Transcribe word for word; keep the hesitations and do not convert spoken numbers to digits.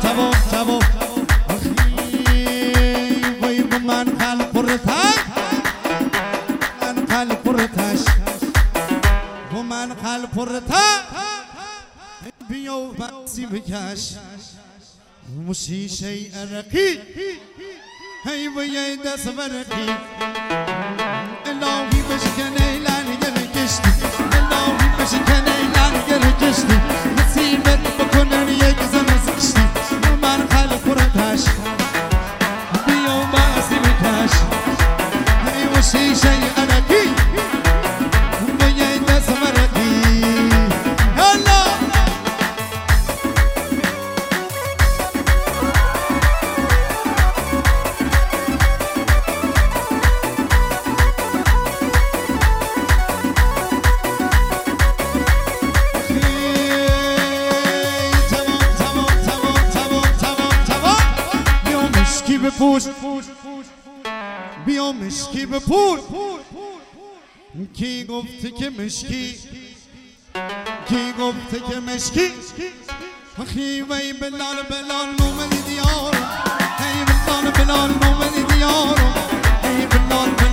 تمام تمام اخی وای با من قلب پرتش من قلب پرتش با من قلب پرتش بیا و بسی بکش موشیشه عرقی هی وای دست برقی الهی بشکن ایلان گرگشتی الهی بشکن ایلان گرگشتی نصیبت بکنن یک زن زشتی من قلب پرتش بیا و بسی بکش هی موشیشه عرقی وای دست برقی بپوش بیا مشکی بپوش کی گفته که مشکی کی گفته که مشکی اخی وی بلال بلال نومن دیار ای بلال بلال نومن دیار ای بلال